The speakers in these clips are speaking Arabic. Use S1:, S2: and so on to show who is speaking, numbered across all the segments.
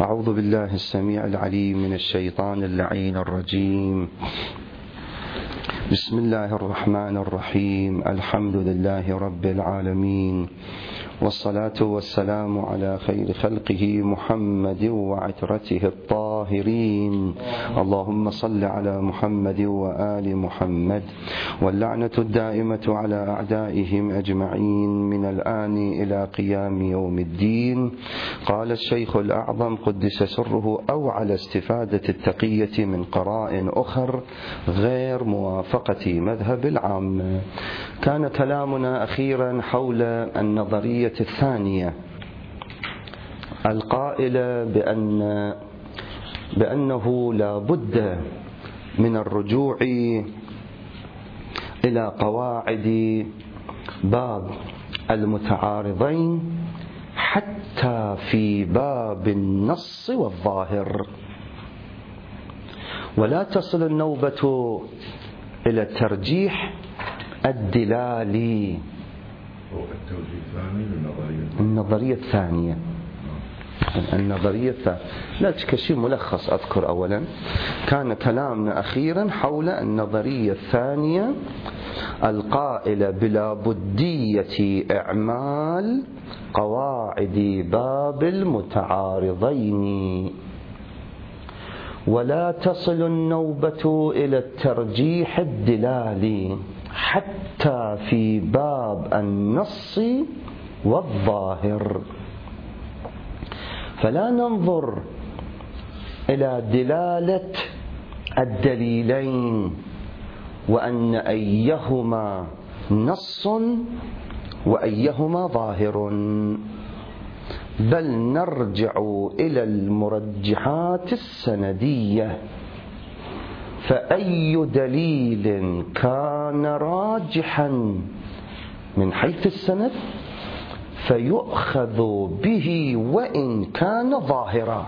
S1: أعوذ بالله السميع العليم من الشيطان اللعين الرجيم. بسم الله الرحمن الرحيم. الحمد لله رب العالمين، والصلاة والسلام على خير خلقه محمد وعترته الطاهرين. اللهم صل على محمد وآل محمد، واللعنة الدائمة على أعدائهم أجمعين من الآن إلى قيام يوم الدين. قال الشيخ الأعظم قدس سره: أو على استفادة التقية من قرائن أخر غير موافقة مذهب العامة. كان كلامنا أخيرا حول النظرية الثانية القائلة بأنه لا بد من الرجوع إلى قواعد باب المتعارضين حتى في باب النص والظاهر، ولا تصل النوبة إلى الترجيح الدلالي. النظرية الثانية لا كشيء ملخص أذكر أولا. كان كلامنا أخيرا حول النظرية الثانية القائلة بلا بدية إعمال قواعد باب المتعارضين، ولا تصل النوبة إلى الترجيح الدلالي حتى في باب النص والظاهر. فلا ننظر إلى دلالة الدليلين وأن أيهما نص وأيهما ظاهر، بل نرجع إلى المرجحات السندية، فأي دليل كان راجحا من حيث السند فيؤخذ به وإن كان ظاهرا،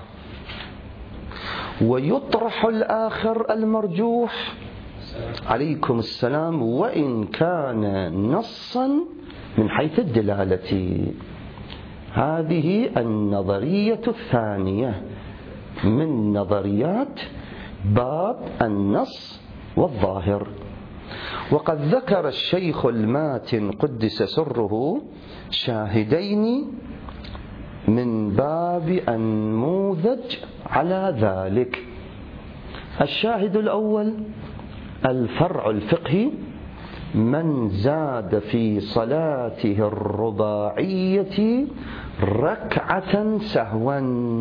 S1: ويطرح الآخر المرجوح عليكم السلام وإن كان نصا من حيث الدلالة. هذه النظرية الثانية من نظريات باب النص والظاهر. وقد ذكر الشيخ الماتن قدس سره شاهدين من باب النموذج على ذلك. الشاهد الأول الفرع الفقهي: من زاد في صلاته الرباعية ركعة سهوا.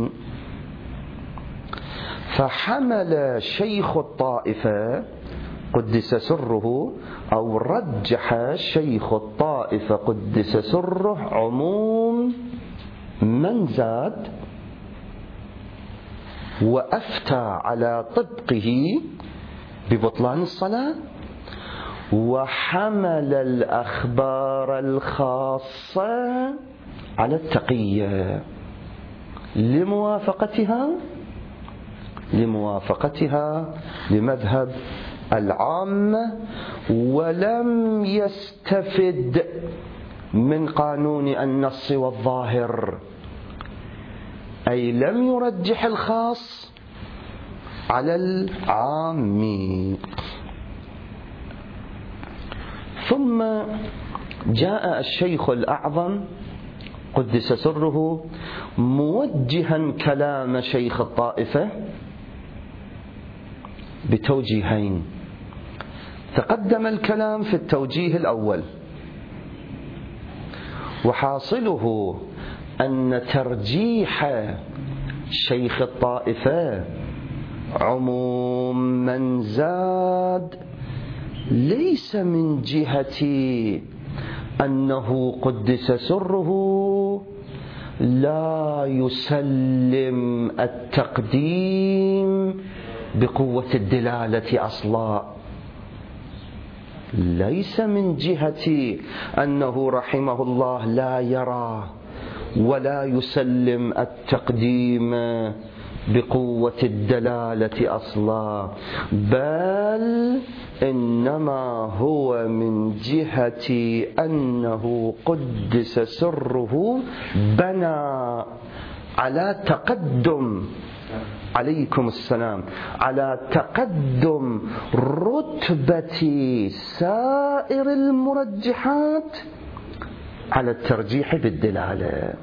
S1: فحمل شيخ الطائفة قدس سره، أو رجح شيخ الطائفة قدس سره، عموم من زاد، وأفتى على طبقه ببطلان الصلاة، وحمل الأخبار الخاصة على التقية لموافقتها لمذهب العامة، ولم يستفد من قانون النص والظاهر، أي لم يرجح الخاص على العام. ثم جاء الشيخ الأعظم قدس سره موجها كلام شيخ الطائفة بتوجيهين. تقدم الكلام في التوجيه الأول، وحاصله أن ترجيح شيخ الطائفة عموم من زاد ليس من جهة أنه قدس سره لا يسلم التقديم بقوة الدلالة أصلا، ليس من جهة أنه رحمه الله لا يرى ولا يسلم التقديم بقوة الدلالة أصلا، بل إنما هو من جهة أنه قدس سره بنى على تقدم، عليكم السلام، على تقدم رتبة سائر المرجحات على الترجيح بالدلالة.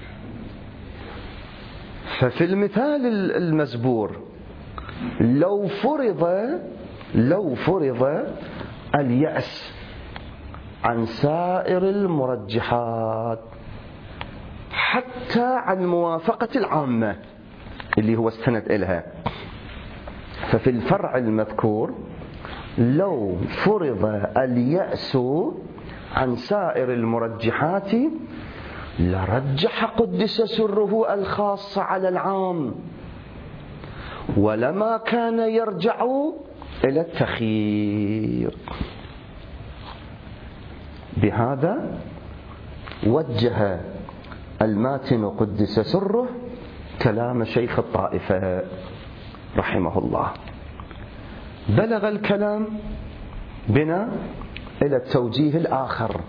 S1: ففي المثال المزبور لو فرض اليأس عن سائر المرجحات حتى عن موافقة العامة اللي هو استند إلها، ففي الفرع المذكور لو فرض اليأس عن سائر المرجحات لرجح قدس سره الخاص على العام، ولما كان يرجع إلى التخيير. بهذا وجه الماتن قدس سره كلام شيخ الطائفة رحمه الله. بلغ الكلام بنا إلى التوجيه الآخر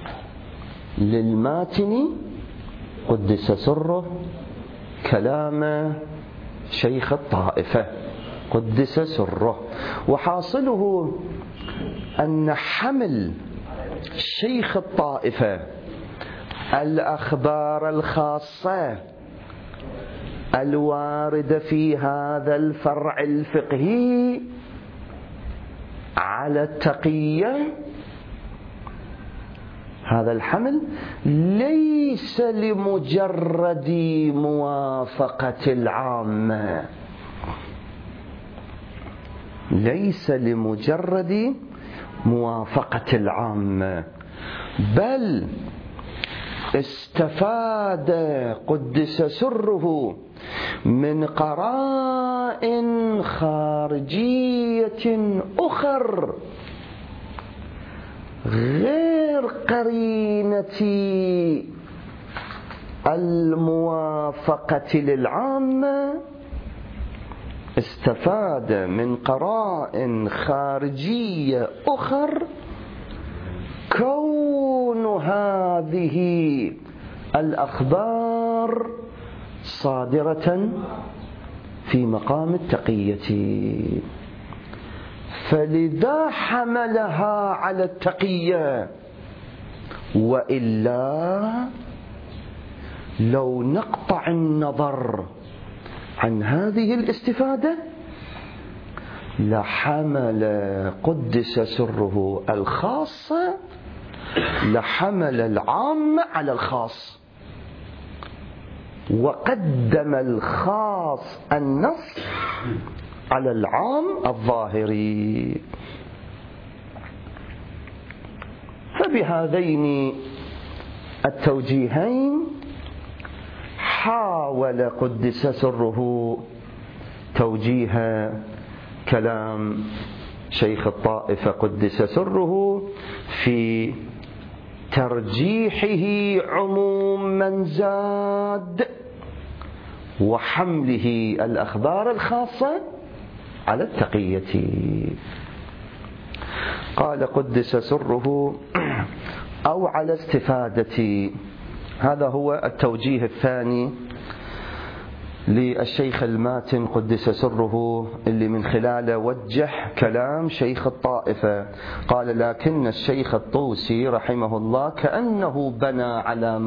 S1: للماتن قدس سره كلام شيخ الطائفة قدس سره، وحاصله أن حمل شيخ الطائفة الأخبار الخاصة الواردة في هذا الفرع الفقهي على التقية، هذا الحمل ليس لمجرد موافقة العامة، ليس لمجرد موافقة العامة، بل استفاد قدس سره من قرائن خارجية أخر غير قرينة الموافقة للعامة، استفاد من قرائن خارجية أخر كون هذه الأخبار صادرة في مقام التقية، فلذا حملها على التقية. وإلا لو نقطع النظر عن هذه الاستفادة لحمل قدس سره الخاص، لحمل العام على الخاص، وقدم الخاص النص على العام الظاهري. فبهذين التوجيهين حاول قدس سره توجيه كلام شيخ الطائفة قدس سره في ترجيحه عموم من زاد وحمله الأخبار الخاصة على التقية. قال قدس سره أو على استفادة، هذا هو التوجيه الثاني للشيخ الماتن قدس سره اللي من خلاله وجه كلام شيخ الطائفة. قال لكن الشيخ الطوسي رحمه الله كأنه بنى على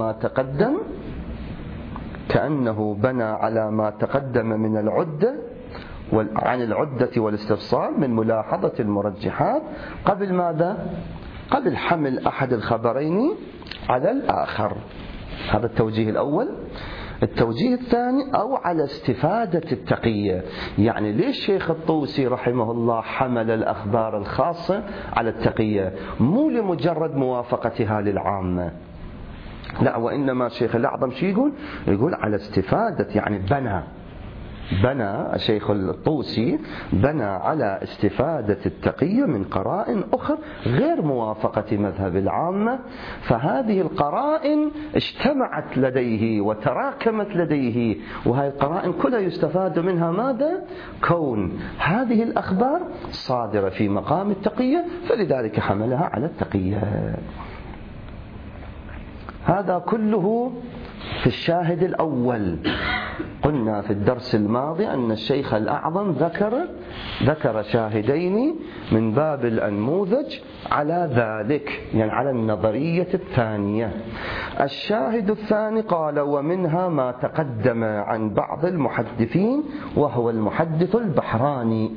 S1: ما تقدم من العدة عن العدة والاستفصال من ملاحظة المرجحات قبل ماذا؟ قبل حمل أحد الخبرين على الآخر. هذا التوجيه الأول. التوجيه الثاني أو على استفادة التقية، يعني ليش شيخ الطوسي رحمه الله حمل الأخبار الخاصة على التقية؟ مو لمجرد موافقتها للعامة، لا، وإنما الشيخ الأعظم شو يقول على استفادة، يعني بنى الشيخ الطوسي بنى على استفادة التقية من قرائن أخرى غير موافقة مذهب العامة، فهذه القرائن اجتمعت لديه وتراكمت لديه، وهذه القرائن كلها يستفاد منها ماذا؟ كون هذه الأخبار صادرة في مقام التقية، فلذلك حملها على التقية. هذا كله في الشاهد الأول قلنا في الدرس الماضي أن الشيخ الأعظم ذكر شاهدين من باب الأنموذج على ذلك، يعني على النظرية الثانية. الشاهد الثاني قال: ومنها ما تقدم عن بعض المحدثين، وهو المحدث البحراني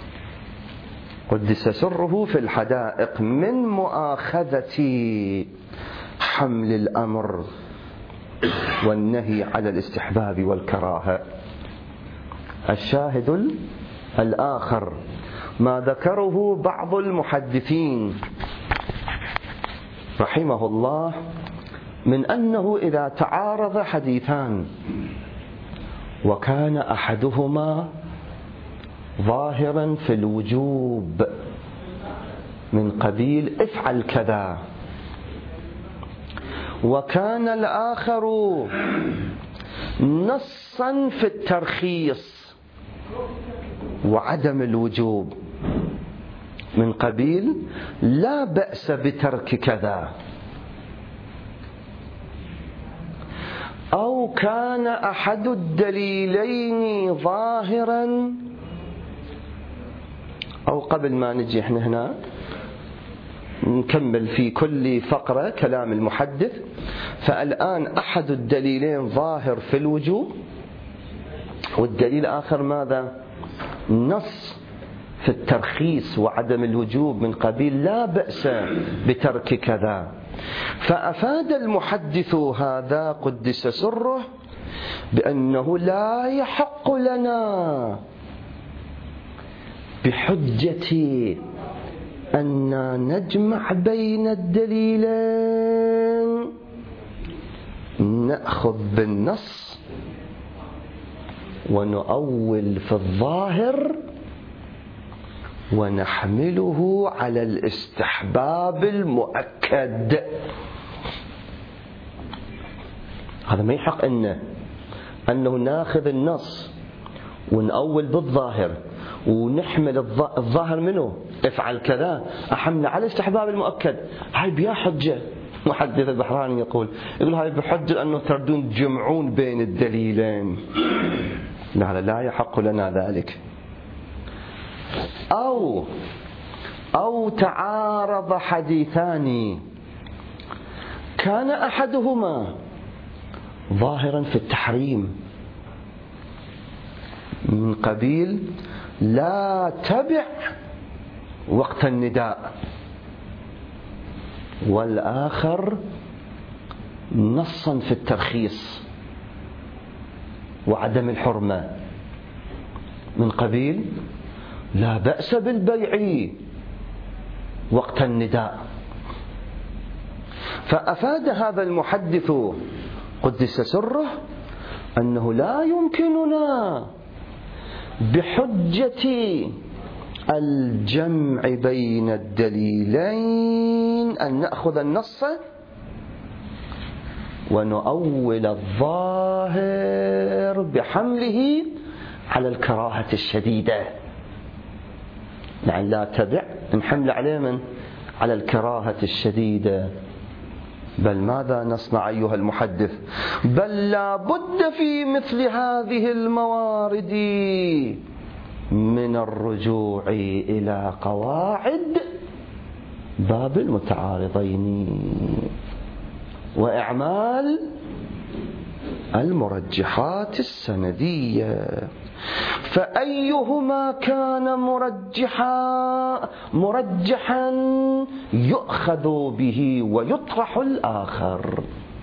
S1: قدس سره في الحدائق، من مؤاخذة حمل الأمر والنهي على الاستحباب والكراهة. الشاهد الآخر ما ذكره بعض المحدثين رحمه الله من أنه إذا تعارض حديثان وكان أحدهما ظاهرا في الوجوب من قبيل افعل كذا، وكان الآخر نصا في الترخيص وعدم الوجوب من قبيل لا بأس بترك كذا، أو كان أحد الدليلين ظاهرا، أو قبل ما نجي احنا هنا نكمل في كل فقرة كلام المحدث. فالآن أحد الدليلين ظاهر في الوجوب، والدليل الآخر ماذا؟ نص في الترخيص وعدم الوجوب من قبيل لا بأس بترك كذا. فأفاد المحدث هذا قدس سره بأنه لا يحق لنا بحجة أن نجمع بين الدليلين نأخذ بالنص ونؤول في الظاهر ونحمله على الاستحباب المؤكد. هذا ما يحق أنه ناخذ النص ونؤول بالظاهر ونحمل الظاهر منه افعل كذا أحمل على الاستحباب المؤكد. هاي بيا حجة. محدث البحراني يقول هاي بحجة أنه تردون تجمعون بين الدليلين. لا يحق لنا ذلك. أو تعارض حديثان كان أحدهما ظاهرا في التحريم من قبيل لا تبع وقت النداء، والآخر نصا في الترخيص وعدم الحرمة من قبيل لا بأس بالبيع وقت النداء. فأفاد هذا المحدث قدس سره أنه لا يمكننا بحجة الجمع بين الدليلين أن نأخذ النص ونؤول الظاهر بحمله على الكراهة الشديدة. يعني لا تبع نحمل عليه على الكراهة الشديدة. بل ماذا نصنع أيها المحدث؟ بل لا بد في مثل هذه الموارد من الرجوع إلى قواعد باب المتعارضين وإعمال المرجحات السندية، فأيهما كان مرجحا يؤخذ به ويطرح الآخر.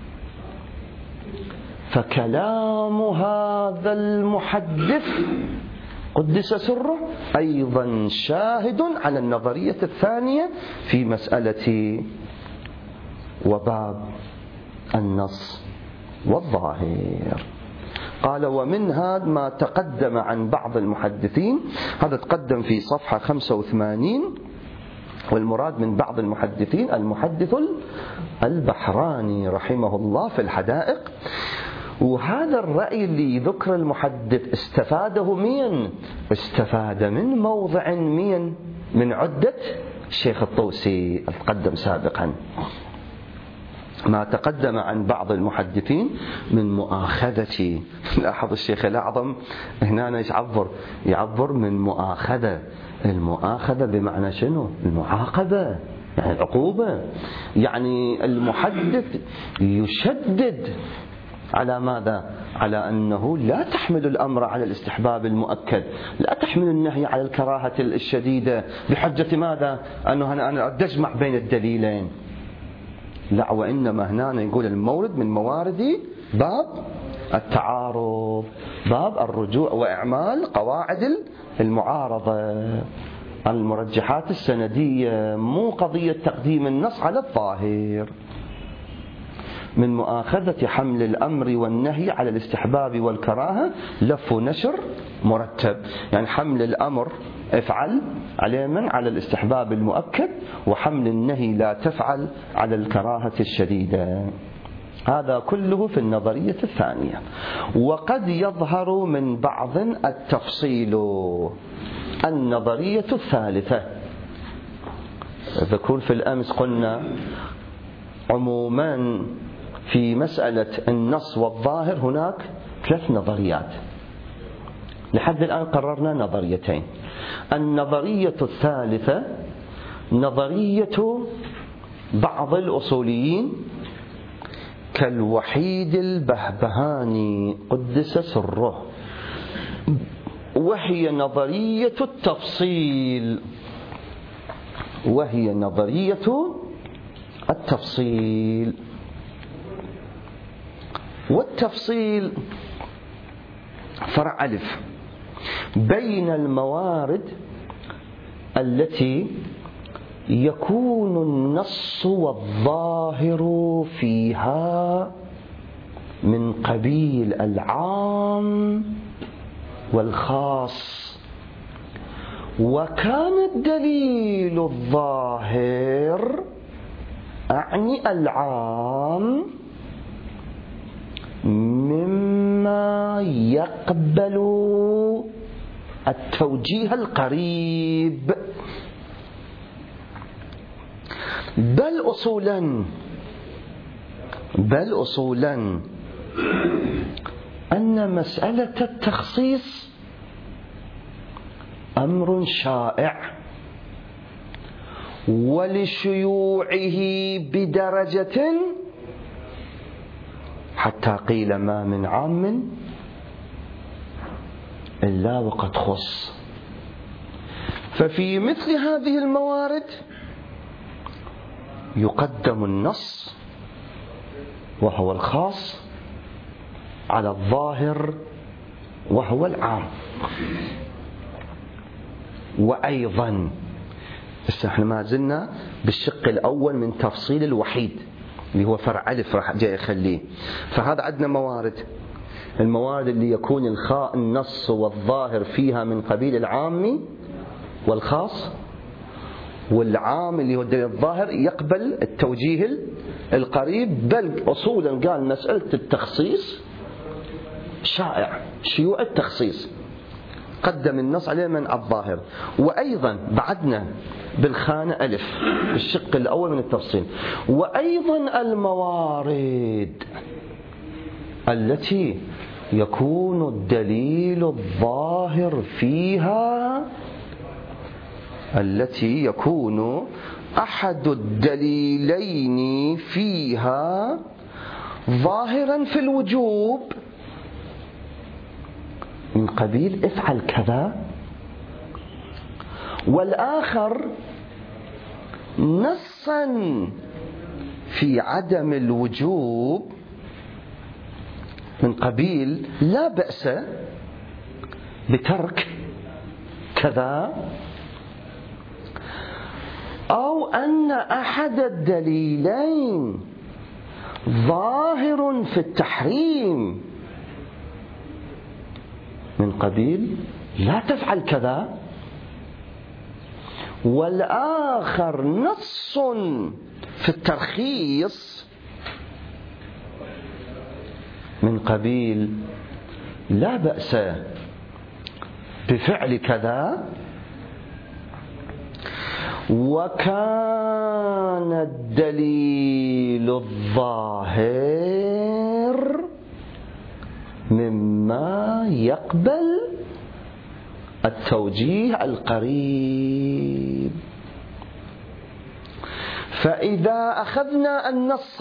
S1: فكلام هذا المحدث قدس سره أيضا شاهد على النظرية الثانية في مسألة وباب النص والظاهر. قال: ومنها ما تقدم عن بعض المحدثين. هذا تقدم في صفحة 85. والمراد من بعض المحدثين المحدث البحراني رحمه الله في الحدائق. وهذا الرأي اللي ذكر المحدث استفاده مين؟ استفاد من موضع مين؟ من عدة الشيخ الطوسي تقدم سابقا. ما تقدم عن بعض المحدثين من مؤاخذة. لاحظ الشيخ الأعظم هنا يعبر من مؤاخذة. المؤاخذة بمعنى شنو؟ المعاقبة، يعني العقوبة. يعني المحدث يشدد على ماذا؟ على أنه لا تحمل الأمر على الاستحباب المؤكد، لا تحمل النهي على الكراهة الشديدة بحجة ماذا؟ أنه أنا أجمع بين الدليلين. لا، وإنما هنا يقول المورد من موارد باب التعارض، باب الرجوع وإعمال قواعد المعارضة، المرجحات السندية، مو قضية تقديم النص على الظاهر. من مؤاخذة حمل الأمر والنهي على الاستحباب والكراهة لف ونشر مرتب. يعني حمل الأمر افعل على من؟ على الاستحباب المؤكد، وحمل النهي لا تفعل على الكراهة الشديدة. هذا كله في النظرية الثانية. وقد يظهر من بعض التفصيل. النظرية الثالثة، ذكر في الأمس قلنا عموما في مسألة النص والظاهر هناك 3 نظريات، لحد الآن قررنا نظريتين. النظرية الثالثة نظرية بعض الأصوليين كالوحيد البهبهاني قدس سره، وهي نظرية التفصيل. والتفصيل فرع ألف بين الموارد التي يكون النص والظاهر فيها من قبيل العام والخاص، وكان الدليل الظاهر أعني العام مما يقبل التوجيه القريب، بل أصولا أن مسألة التخصيص أمر شائع، ولشيوعه بدرجة حتى قيل ما من عام إلا وقد خص. ففي مثل هذه الموارد يقدم النص وهو الخاص على الظاهر وهو العام. وأيضا احنا ما زلنا بالشق الأول من تفصيل الوحيد اللي هو فرع ألف راح جاي أخليه. فهذا عندنا الموارد اللي يكون النص والظاهر فيها من قبيل العام والخاص، والعام اللي هو الدليل الظاهر يقبل التوجيه القريب. بل أصولا قال مسألة التخصيص شائع، شيوع التخصيص قدم النص عليه من الظاهر. وأيضا بعدنا بالخانة ألف الشق الأول من التفصيل، وأيضا الموارد التي يكون الدليل الظاهر فيها، التي يكون أحد الدليلين فيها ظاهرا في الوجوب من قبيل افعل كذا، والآخر نصا في عدم الوجوب من قبيل لا بأس بترك كذا، أو أن أحد الدليلين ظاهر في التحريم من قبيل لا تفعل كذا، والآخر نص في الترخيص من قبيل لا بأس بفعل كذا. وكان الدليل الظاهر مما يقبل التوجيه القريب. فإذا أخذنا النص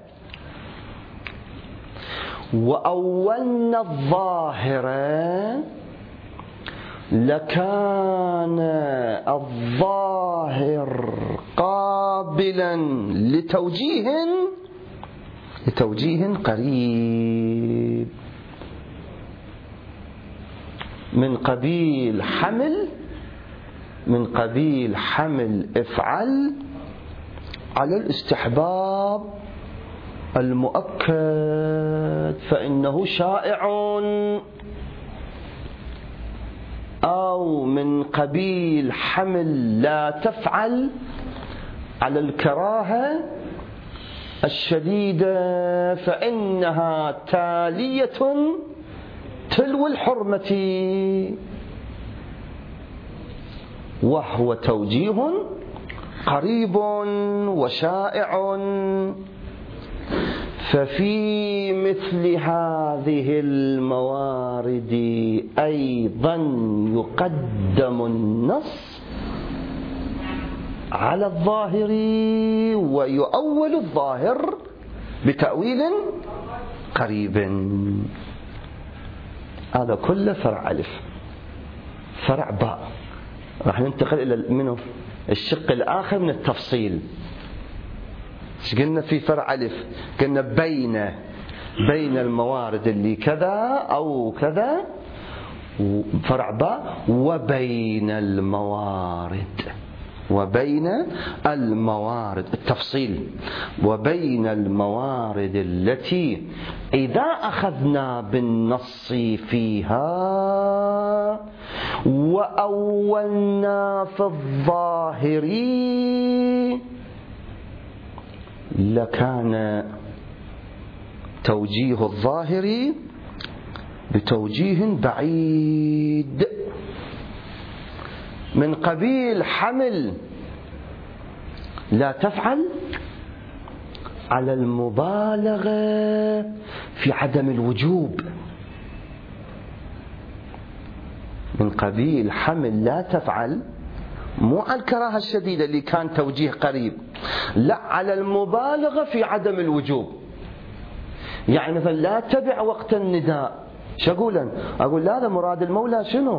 S1: وأولنا الظاهر لكان الظاهر قابلا لتوجيه قريب من قبيل حمل افعل على الاستحباب المؤكد فإنه شائع، أو من قبيل حمل لا تفعل على الكراهة الشديدة فإنها تالية تلو الحرمة، وهو توجيه قريب وشائع. ففي مثل هذه الموارد أيضا يقدم النص على الظاهر ويؤول الظاهر بتأويل قريب. هذا كله فرع ألف. فرع باء راح ننتقل إلى منه الشق الآخر من التفصيل. ايش قلنا في فرع ألف؟ قلنا بين الموارد اللي كذا أو كذا. فرع باء وبين الموارد التفصيل، وبين الموارد التي إذا أخذنا بالنص فيها وأولنا في الظاهر لكان توجيه الظاهر بتوجيه بعيد من قبيل حمل لا تفعل على المبالغة في عدم الوجوب. من قبيل حمل لا تفعل مو على الكراهة الشديدة اللي كان توجيه قريب، لا على المبالغة في عدم الوجوب. يعني مثلا لا تبع وقت النداء، شو أقول لا هذا مراد المولى شنو؟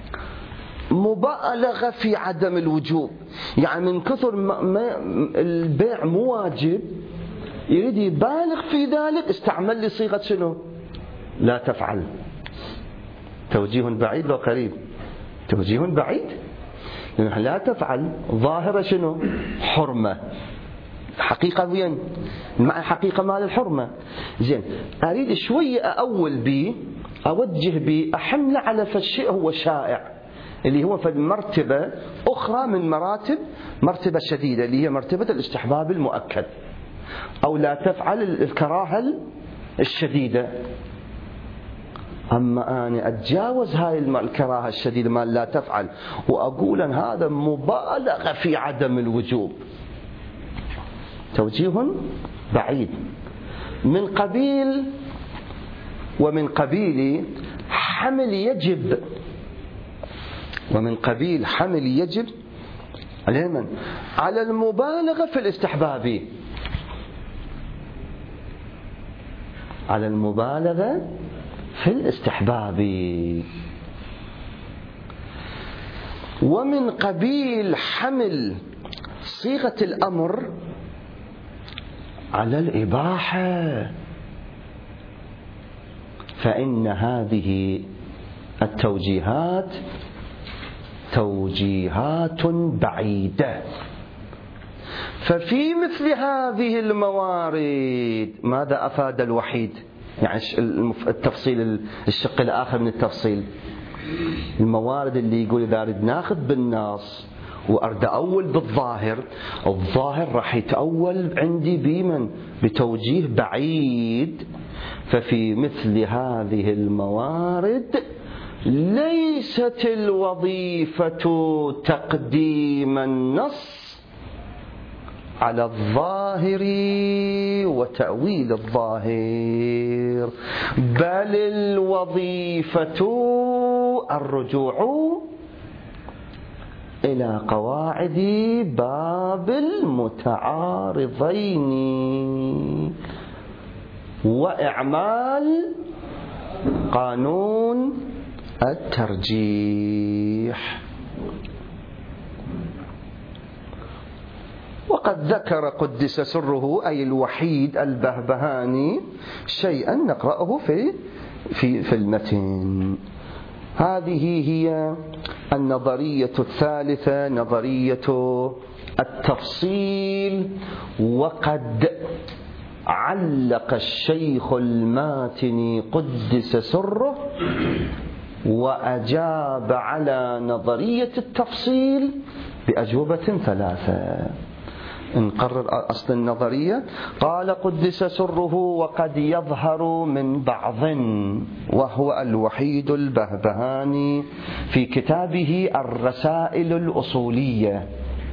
S1: مبالغة في عدم الوجوب، يعني من كثر ما البيع مو واجب يريد يبالغ في ذلك استعمل لي صيغة شنو؟ لا تفعل. توجيه بعيد لو قريب؟ توجيه بعيد، لأنه لا تفعل ظاهرة شنو؟ حرمة. حقيقة وين؟ مع حقيقة مال الحرمة. زين أريد شوية أوجه بي أحمل على فالشيء هو شائع اللي هو في المرتبة أخرى من مرتبة شديدة اللي هي مرتبة الاستحباب المؤكد، أو لا تفعل الكراهة الشديدة. أما أنا أتجاوز هاي الكراهة الشديدة ما لا تفعل وأقول أن هذا مبالغة في عدم الوجوب، توجيه بعيد ومن قبيل حمل يجب على المبالغة في الاستحباب، على المبالغة في الاستحباب. ومن قبيل حمل صيغة الأمر على الإباحة، فإن هذه التوجيهات توجيهات بعيدة. ففي مثل هذه الموارد ماذا أفاد الوحيد؟ يعني التفصيل الشق الآخر من التفصيل، الموارد اللي يقول إذا أريد ناخذ بالنص وأرد أول بالظاهر، الظاهر راح يتأول عندي بتوجيه بعيد. ففي مثل هذه الموارد ليست الوظيفة تقديم النص على الظاهر وتأويل الظاهر، بل الوظيفة الرجوع إلى قواعد باب المتعارضين وإعمال قانون الترجيح. وقد ذكر قدس سره أي الوحيد البهبهاني شيئا نقرأه في المتن. هذه هي النظرية الثالثة، نظرية التفصيل. وقد علق الشيخ الماتني قدس سره وأجاب على نظرية التفصيل بأجوبة ثلاثة. نقرر أصل النظرية. قال قدس سره: وقد يظهر من بعض، وهو الوحيد البهبهاني في كتابه الرسائل الأصولية،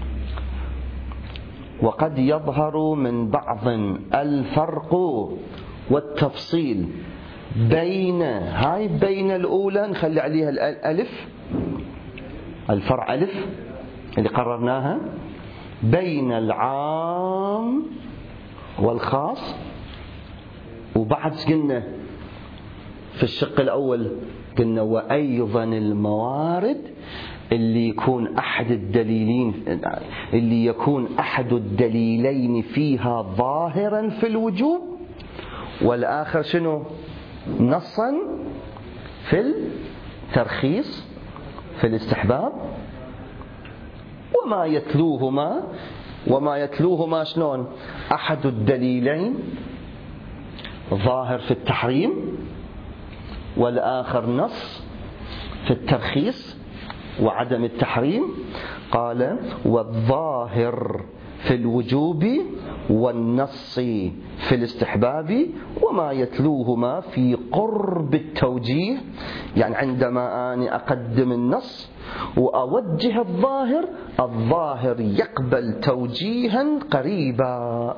S1: وقد يظهر من بعض الفرق والتفصيل بين الأولى نخلي عليها الألف، الفرع ألف اللي قررناها، بين العام والخاص. وبعد قلنا في الشق الأول قلنا وأيضا الموارد اللي يكون أحد الدليلين فيها ظاهرا في الوجوب، والآخر شنو؟ نصا في الترخيص في الاستحباب. وما يتلوهما شلون؟ أحد الدليلين ظاهر في التحريم، والآخر نص في الترخيص وعدم التحريم. قال: والظاهر في الوجوب والنص في الاستحباب، وما يتلوهما في قرب التوجيه، يعني عندما أنا أقدم النص وأوجه الظاهر يقبل توجيها قريبا.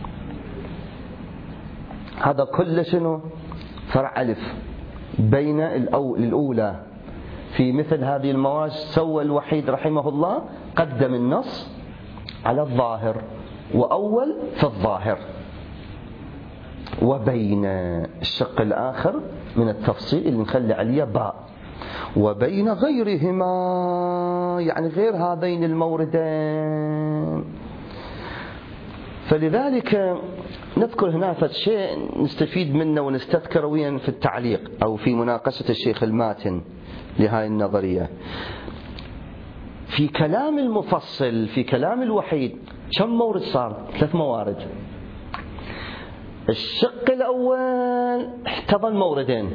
S1: هذا كله شنو؟ فرع ألف بين الأولى. في مثل هذه المواد سوى الوحيد رحمه الله، قدم النص على الظاهر وأول في الظاهر. وبين الشق الآخر من التفصيل اللي نخلي عليه باء، وبين غيرهما، يعني غير هذين الموردين. فلذلك نذكر هنا شيء نستفيد منه ونستذكره وين في التعليق أو في مناقشة الشيخ الماتن لهذه النظرية. في كلام المفصل، في كلام الوحيد، كم مورد صار؟ 3 موارد. الشق الأول احتضن موردين،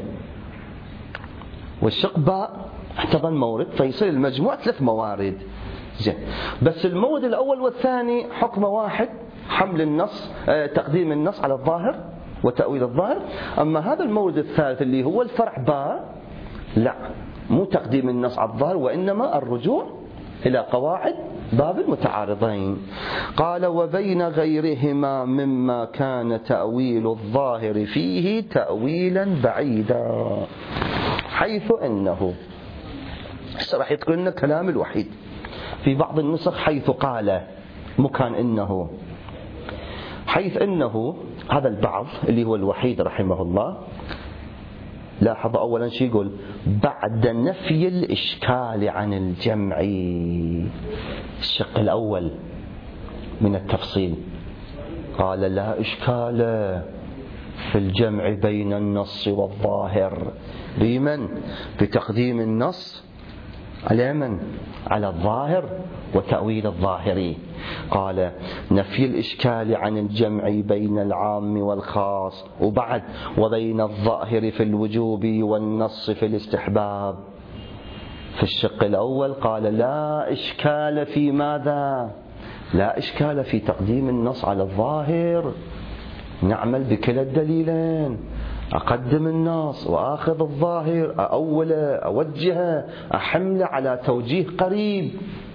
S1: والشق باء احتضن مورد، فيصير المجموع 3 موارد. زين، بس المورد الأول والثاني حكمه واحد، حمل النص، تقديم النص على الظاهر وتأويل الظاهر. أما هذا المورد الثالث اللي هو الفرع باء، لا، مو تقديم النص على الظاهر، وإنما الرجوع إلى قواعد باب المتعارضين. قال: وبين غيرهما مما كان تأويل الظاهر فيه تأويلا بعيدا، حيث أنه راح يذكر لنا كلام الوحيد في بعض النسخ حيث قال مكان إنه، حيث أنه هذا البعض اللي هو الوحيد رحمه الله. لاحظ أولا شي يقول: بعد نفي الإشكال عن الجمع. الشق الأول من التفصيل قال: لا إشكال في الجمع بين النص والظاهر. بمن؟ بتقديم النص على من؟ على الظاهر وتأويل الظاهري. قال: نفي الإشكال عن الجمع بين العام والخاص، وبعد وبين الظاهر في الوجوب والنص في الاستحباب. في الشق الأول قال: لا إشكال في ماذا؟ لا إشكال في تقديم النص على الظاهر، نعمل بكلا الدليلين، أقدم النص وآخذ الظاهر، أأوله، أوجهه، أحمله على توجيه قريب.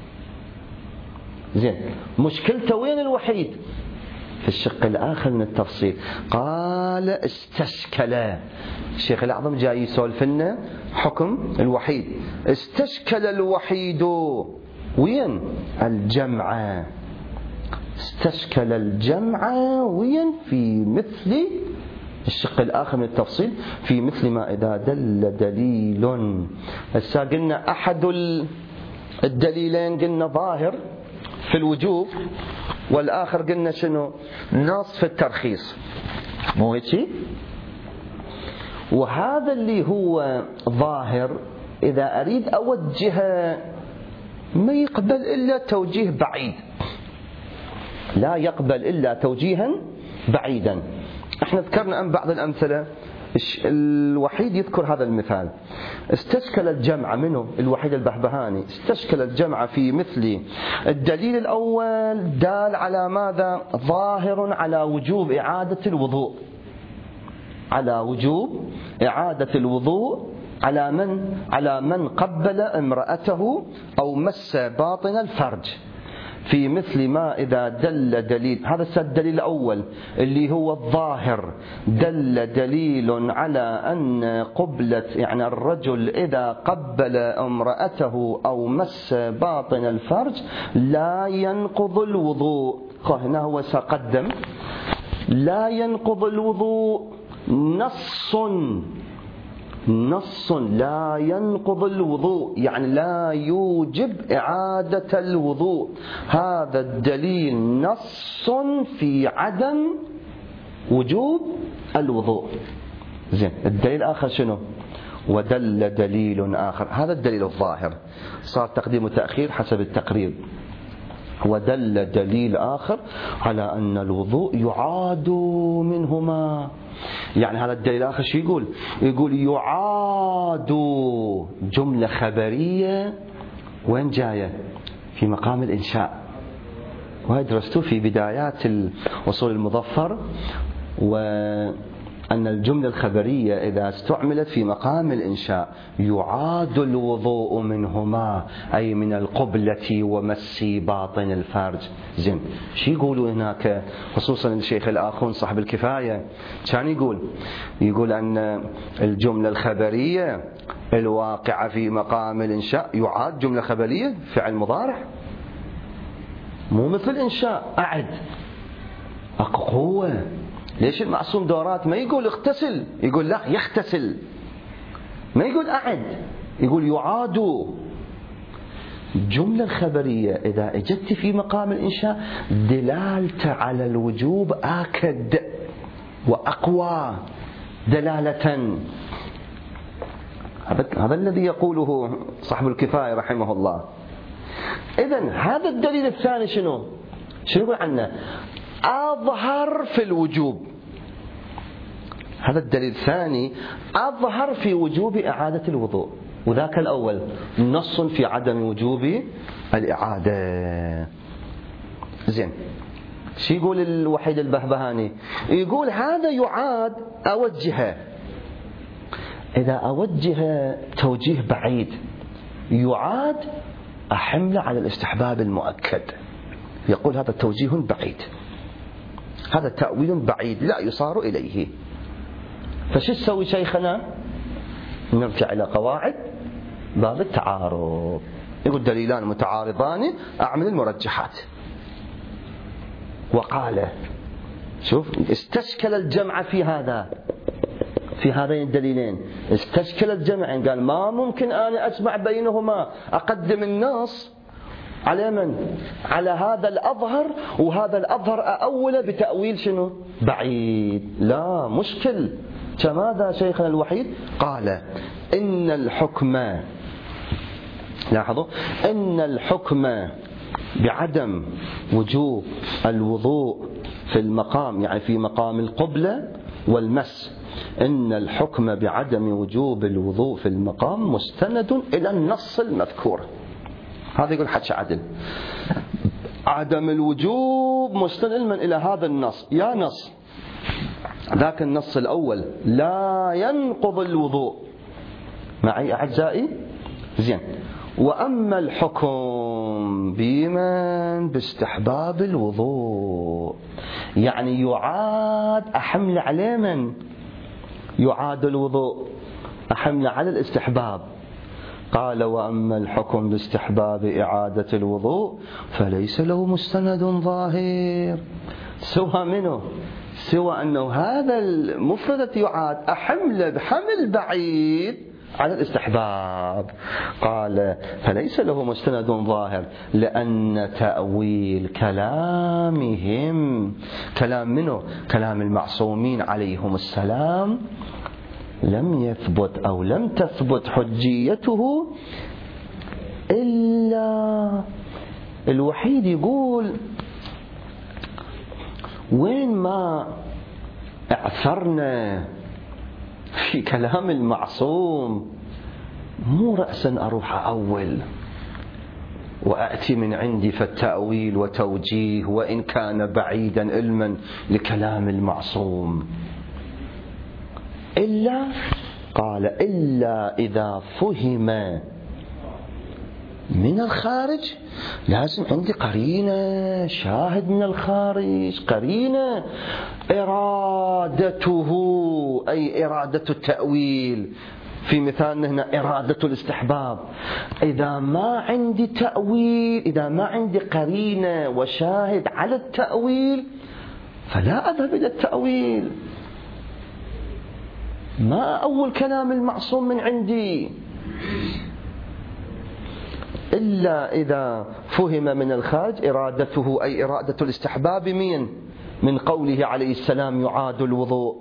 S1: زين، مشكلته وين الوحيد؟ في الشق الآخر من التفصيل. قال استشكل. الشيخ الأعظم جاي يسولف لنا حكم الوحيد. استشكل الوحيد وين؟ الجمع. استشكل الجمع وين؟ في مثل الشق الآخر من التفصيل، في مثل ما إذا دل دليل. هسه قلنا أحد الدليلين قلنا ظاهر في الوجوب، والآخر قلنا شنو؟ نص في الترخيص، مو هيك؟ وهذا اللي هو ظاهر إذا أريد أوجهه ما يقبل إلا توجيه بعيد، لا يقبل إلا توجيها بعيدا. احنا ذكرنا بعض الأمثلة. الوحيد يذكر هذا المثال: استشكل الجمع منه الوحيد البهبهاني، استشكل الجمع في مثل الدليل الأول دال على ماذا؟ ظاهر على وجوب إعادة الوضوء، على وجوب إعادة الوضوء على من؟ على من قبل امرأته أو مس باطن الفرج، في مثل ما إذا دل دليل. هذا الدليل الأول اللي هو الظاهر، دل دليل على أن قبلة يعني الرجل إذا قبل امرأته أو مس باطن الفرج لا ينقض الوضوء. هنا هو سقدم لا ينقض الوضوء، نص لا ينقض الوضوء، يعني لا يوجب إعادة الوضوء. هذا الدليل نص في عدم وجوب الوضوء. زين، الدليل الآخر شنو؟ ودل دليل آخر. هذا الدليل الظاهر، صار تقديم وتأخير حسب التقريب. ودل دليل آخر على أن الوضوء يعاد منهما. يعني هذا الدليل الآخر شو يقول؟ يقول يعاد، جملة خبرية وين جاية؟ في مقام الإنشاء. وهي درستوه في بدايات الوصول المظفر، وأن الجملة الخبرية إذا استعملت في مقام الإنشاء يعاد الوضوء منهما، أي من القبلة ومس باطن الفرج. زين، شو يقولوا هناك؟ خصوصا الشيخ الآخون صاحب الكفاية كان يقول أن الجملة الخبرية الواقعة في مقام الإنشاء يعاد جملة خبرية فعل مضارع، مو مثل إنشاء أعد قوة. ليش المعصوم دورات ما يقول اغتسل، يقول لا يغتسل، ما يقول أعد، يقول يعاد. الجملة الخبرية إذا اجت في مقام الإنشاء دلالته على الوجوب آكد وأقوى دلالة. هذا الذي يقوله صاحب الكفاية رحمه الله. إذن هذا الدليل الثاني شنو يقول عنه؟ أظهر في الوجوب. هذا الدليل الثاني أظهر في وجوب إعادة الوضوء، وذاك الأول نص في عدم وجوب الإعادة. زين، شو يقول الوحيد البهبهاني؟ يقول هذا يعاد أوجهه، إذا أوجه توجيه بعيد يعاد أحمله على الاستحباب المؤكد. يقول هذا توجيه بعيد، هذا تأويل بعيد لا يصار إليه. فشو تسوي شيخنا؟ نرجع إلى قواعد باب التعارض. يقول دليلان متعارضان أعمل المرجحات. وقال شوف استشكل الجمع في هذين الدليلين، استشكل الجمع، قال ما ممكن أنا أجمع بينهما، أقدم النص على من؟ على هذا الأظهر، وهذا الأظهر أأول بتأويل شنو؟ بعيد. لا، مشكل. كماذا شيخنا الوحيد؟ قال إن الحكم، لاحظوا، إن الحكم بعدم وجوب الوضوء في المقام، يعني في مقام القبلة والمس، إن الحكم بعدم وجوب الوضوء في المقام مستند إلى النص المذكور. هذا يقول حكي عدل، عدم الوجوب مستند إلى هذا النص. يا نص ذاك النص الأول لا ينقض الوضوء معي أعزائي؟ زين. وأما الحكم بمن؟ باستحباب الوضوء، يعني يعاد أحمل على من؟ يعاد الوضوء أحمل على الاستحباب. قال وأما الحكم باستحباب إعادة الوضوء فليس له مستند ظاهر سوى منه، سوى أنه هذا المفردة يعاد أحمل بحمل بعيد على الاستحباب. قال فليس له مستند ظاهر لأن تأويل كلامهم، كلام منه؟ كلام المعصومين عليهم السلام، لم يثبت أو لم تثبت حجيته إلا الوحيد يقول وين ما اعثرنا في كلام المعصوم مو رأسا أروح أول وأتي من عندي فالتأويل وتوجيه وإن كان بعيدا علما لكلام المعصوم، إلا قال إلا إذا فهم من الخارج. لازم عندي قرينة، شاهد من الخارج، قرينة إرادته أي إرادة التأويل، في مثالنا هنا إرادة الاستحباب. إذا ما عندي تأويل، إذا ما عندي قرينة وشاهد على التأويل فلا أذهب إلى التأويل، ما أول كلام المعصوم من عندي. إلا إذا فهم من الخارج إرادته أي إرادة الاستحباب من قوله عليه السلام يعاد الوضوء.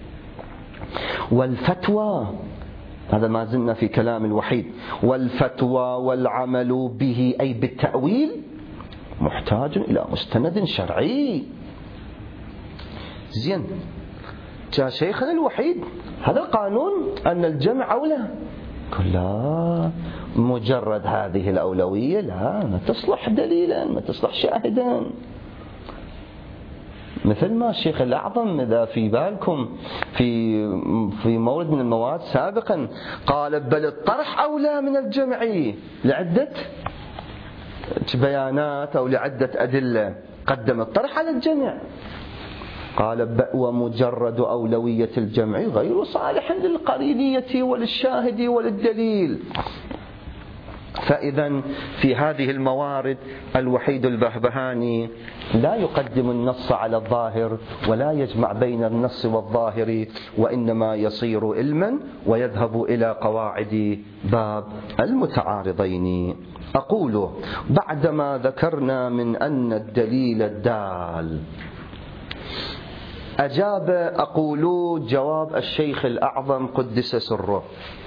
S1: والفتوى، هذا ما زلنا في كلام الوحيد، والفتوى والعمل به أي بالتأويل محتاج إلى مستند شرعي. زين، جاء شيخنا الوحيد هذا القانون أن الجمع أولى، لا مجرد هذه الأولوية لا، ما تصلح دليلا، ما تصلح شاهدا. مثل ما الشيخ الأعظم إذا في بالكم في مورد من المواد سابقا قال بل الطرح أولى من الجمع لعدة بيانات أو لعدة أدلة، قدم الطرح على الجمع. قال ومجرد أولوية الجمع غير صالح للقرينية وللشاهد وللدليل. فإذا في هذه الموارد الوحيد البهبهاني لا يقدم النص على الظاهر ولا يجمع بين النص والظاهر، وإنما يصير علما ويذهب إلى قواعد باب المتعارضين. أقول بعدما ذكرنا من أن الدليل الدال أجاب، أقول جواب الشيخ الأعظم قدس سره.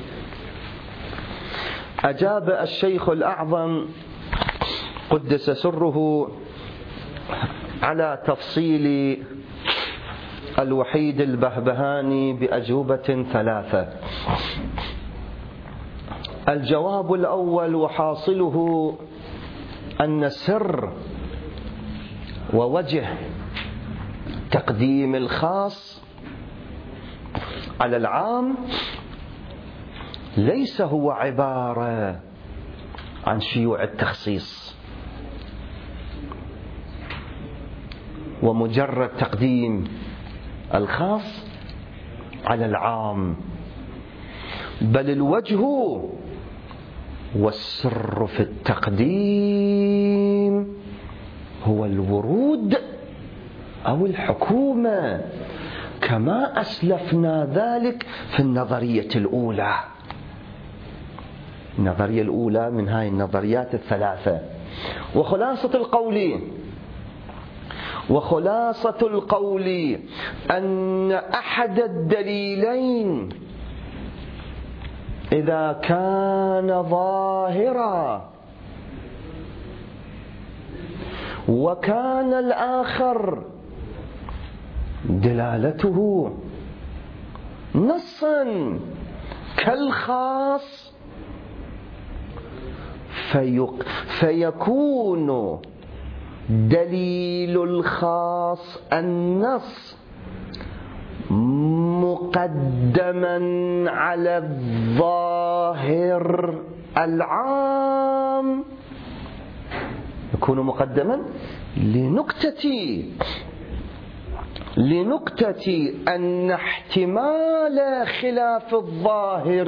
S1: أجاب الشيخ الأعظم قدس سره على تفصيل الوحيد البهبهاني بأجوبة ثلاثة. الجواب الأول وحاصله أن سر ووجه تقديم الخاص على العام ليس هو عبارة عن شيوع التخصيص ومجرد تقديم الخاص على العام، بل الوجه والسر في التقديم هو الورود أو الحكومة، كما أسلفنا ذلك في النظرية الأولى. النظرية الأولى من هاي النظريات الثلاثة. وخلاصة القول أن أحد الدليلين إذا كان ظاهرا وكان الآخر دلالته نصا كالخاص فيكون دليل الخاص النص مقدما على الظاهر العام يكون مقدما لنكتة أن احتمال خلاف الظاهر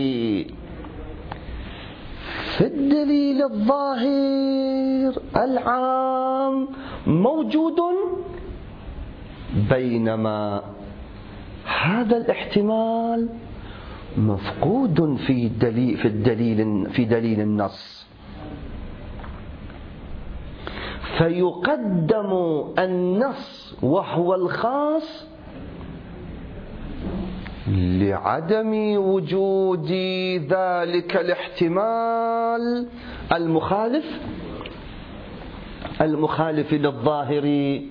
S1: في الدليل الظاهر العام موجود، بينما هذا الاحتمال مفقود في دليل النص. فيقدم النص وهو الخاص لعدم وجود ذلك الاحتمال المخالف للظاهر،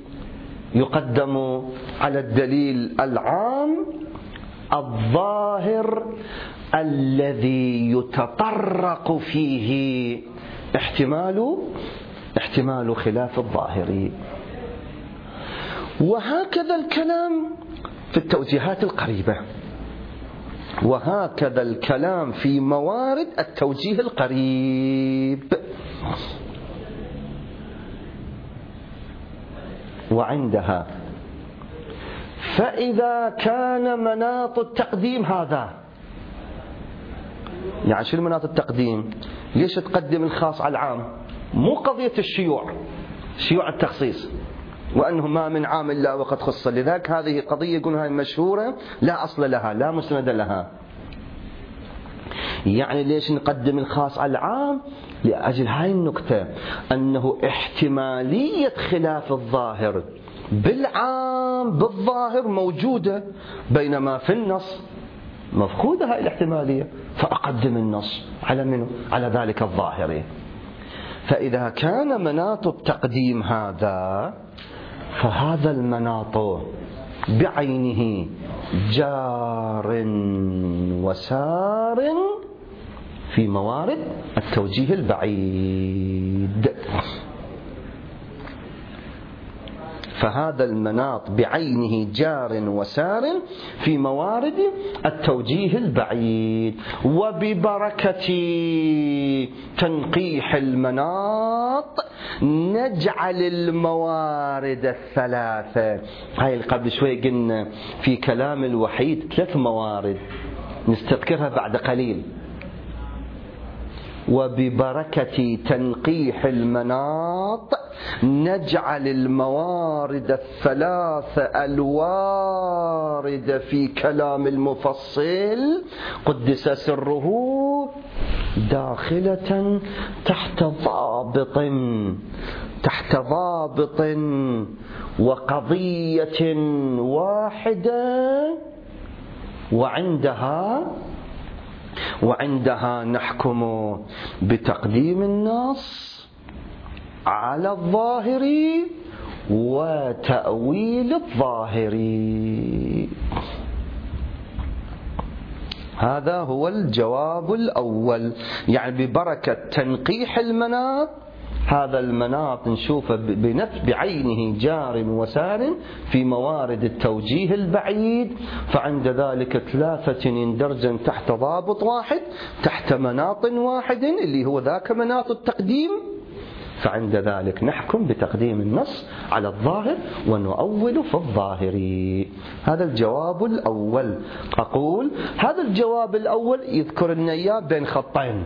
S1: يقدم على الدليل العام الظاهر الذي يتطرق فيه احتمال خلاف الظاهر. وهكذا الكلام في التوجيهات القريبة، وهكذا الكلام في موارد التوجيه القريب. وعندها فإذا كان مناط التقديم هذا، يعني شو مناط التقديم؟ ليش تقدم الخاص على العام؟ مو قضية شيوع التخصيص وأنه ما من عام إلا وقد خص، لذلك هذه قضية يقولها مشهورة لا أصل لها لا مسند لها. يعني ليش نقدم الخاص على العام؟ لأجل هاي النكتة، أنه احتمالية خلاف الظاهر بالعام بالظاهر موجودة، بينما في النص مفقودة هاي الاحتمالية، فأقدم النص على منه؟ على ذلك الظاهر. فإذا كان مناط التقديم هذا، فهذا المناط بعينه جار وسار في موارد التوجيه البعيد. فهذا المناط بعينه جار وسار في موارد التوجيه البعيد. وببركة تنقيح المناط نجعل الموارد الثلاثة، هاي اللي قبل شوي قلنا في كلام الوحيد 3 موارد نستذكرها بعد قليل. وببركة تنقيح المناط نجعل الموارد الثلاثة الواردة في كلام المفصل قدس سره داخلة تحت ضابط وقضية واحدة، وعندها نحكم بتقديم النص على الظاهر وتأويل الظاهر. هذا هو الجواب الأول. يعني ببركة تنقيح المناط، هذا المناط نشوفه بعينه جار وسار في موارد التوجيه البعيد، فعند ذلك 3 يندرجن تحت ضابط واحد، تحت مناط واحد اللي هو ذاك مناط التقديم. فعند ذلك نحكم بتقديم النص على الظاهر ونؤول في الظاهر. هذا الجواب الأول. أقول هذا الجواب الأول يذكر لنا إياه بين خطين.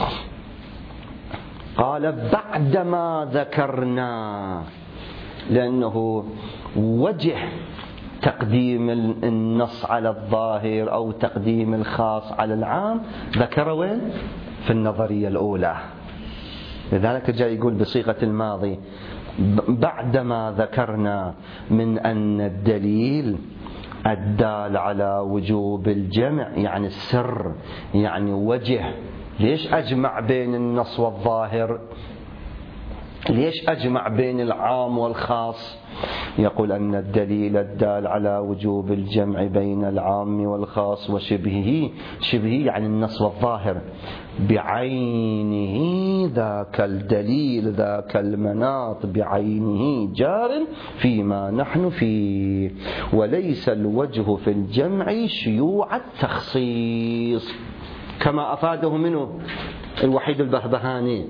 S1: قال بعدما ذكرنا، لأنه وجه تقديم النص على الظاهر أو تقديم الخاص على العام ذكر وين؟ في النظرية الأولى. لذلك جاء يقول بصيغة الماضي بعدما ذكرنا من أن الدليل الدال على وجوب الجمع، يعني السر، يعني وجه. ليش أجمع بين النص والظاهر؟ ليش أجمع بين العام والخاص؟ يقول أن الدليل الدال على وجوب الجمع بين العام والخاص وشبهه، شبهه يعني النص والظاهر، بعينه ذاك الدليل ذاك المناط بعينه جار فيما نحن فيه، وليس الوجه في الجمع شيوع التخصيص كما أفاده منه الوحيد البهبهاني.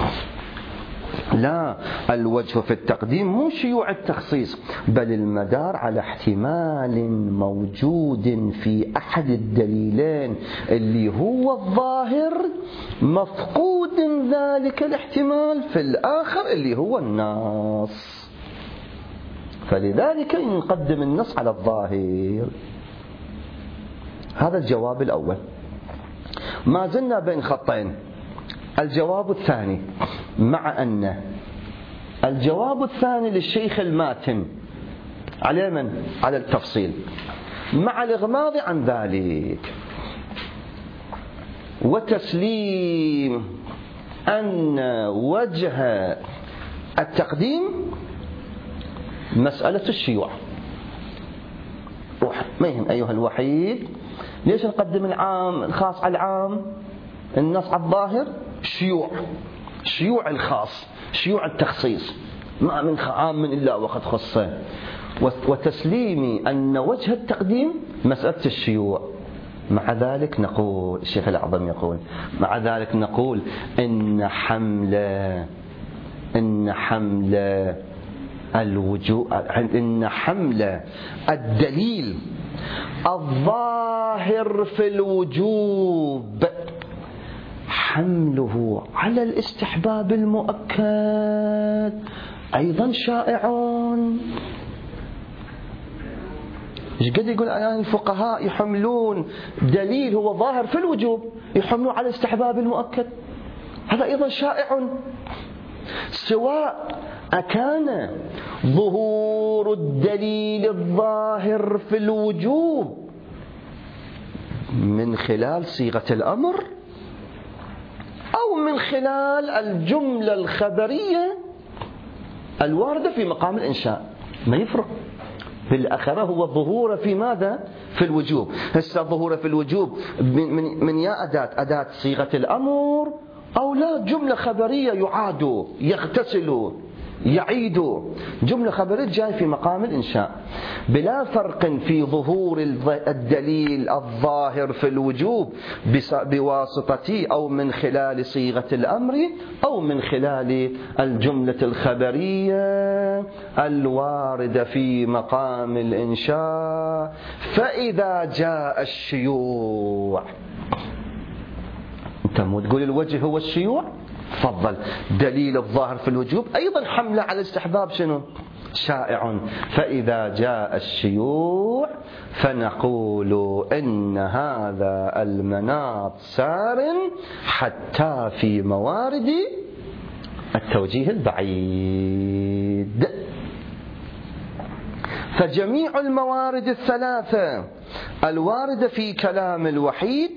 S1: لا، الوجه في التقديم مو شيوع التخصيص، بل المدار على احتمال موجود في أحد الدليلين اللي هو الظاهر، مفقود ذلك الاحتمال في الآخر اللي هو النص، فلذلك نقدم النص على الظاهر. هذا الجواب الأول. ما زلنا بين خطين. الجواب الثاني، مع أن الجواب الثاني للشيخ الماتن على من؟ على التفصيل، مع الإغماض عن ذلك وتسليم أن وجه التقديم مسألة الشيوع. ما يهم أيها الوحيد، ليش نقدم العام الخاص على العام، النص على الظاهر؟ شيوع الخاص، شيوع التخصيص، ما من عام إلا وقد خصه. وتسليمي أن وجه التقديم مسألة الشيوع. مع ذلك نقول، الشيخ الأعظم يقول، مع ذلك نقول إن حمل الوجوب، إن حمل الدليل الظاهر في الوجوب حمله على الاستحباب المؤكد أيضا شائع. ايش قد يقول الآن الفقهاء يحملون دليل هو ظاهر في الوجوب يحملون على الاستحباب المؤكد، هذا أيضا شائع، سواء أكان ظهور الدليل الظاهر في الوجوب من خلال صيغة الأمر أو من خلال الجملة الخبرية الواردة في مقام الإنشاء، ما يفرق. بالأخرى هو ظهور في ماذا؟ في الوجوب. هسه ظهور في الوجوب من يا أداة صيغة الأمر، أو لا جملة خبرية يعاد، يغتسل، يعيد، جملة خبرية جاي في مقام الإنشاء، بلا فرق في ظهور الدليل الظاهر في الوجوب بواسطة أو من خلال صيغة الأمر أو من خلال الجملة الخبرية الواردة في مقام الإنشاء. فإذا جاء الشيوع، أنت مو تقول الوجه هو الشيوع؟ تفضل، دليل الظاهر في الوجوب أيضا حمله على الاستحباب شنو؟ شائع. فإذا جاء الشيوع فنقول إن هذا المناط سار حتى في موارد التوجيه البعيد. فجميع الموارد الثلاثة الواردة في كلام الوحيد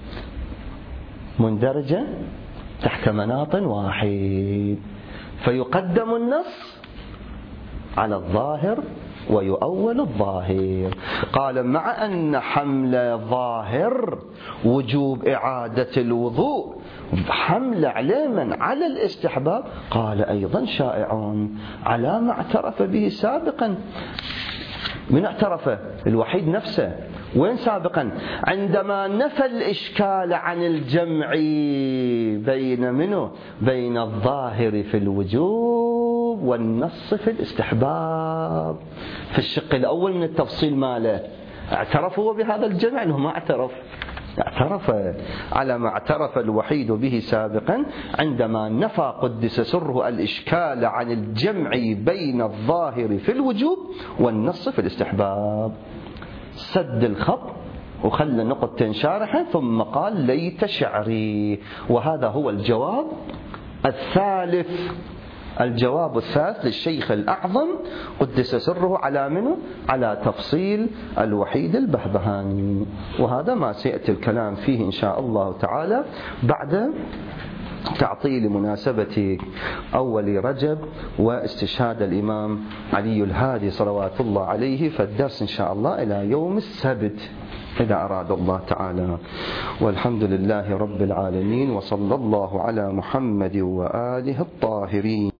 S1: مندرجة تحت مناط واحد، فيقدم النص على الظاهر ويؤول الظاهر. قال مع أن حمل ظاهر وجوب إعادة الوضوء حمل علما على الاستحباب، قال أيضا شائع على ما اعترف به سابقا. من اعترف؟ الوحيد نفسه. وين سابقا؟ عندما نفى الإشكال عن الجمع بين منه؟ بين الظاهر في الوجوب والنص في الاستحباب. في الشق الأول من التفصيل ماله اعترف هو بهذا الجمع أنه ما اعترف؟ اعترف على ما اعترف الوحيد به سابقا عندما نفى قدس سره الإشكال عن الجمع بين الظاهر في الوجوب والنص في الاستحباب. سد الخط وخلى نقطة شارحة ثم قال ليت شعري. وهذا هو الجواب الثالث، الجواب الثالث للشيخ الأعظم قدس سره على منه؟ على تفصيل الوحيد البهبهاني. وهذا ما سيأتي الكلام فيه إن شاء الله تعالى بعد تعطيل مناسبة أول رجب واستشهاد الإمام علي الهادي صلوات الله عليه، فالدرس إن شاء الله إلى يوم السبت إذا أراد الله تعالى. والحمد لله رب العالمين، وصلى الله على محمد وآله الطاهرين.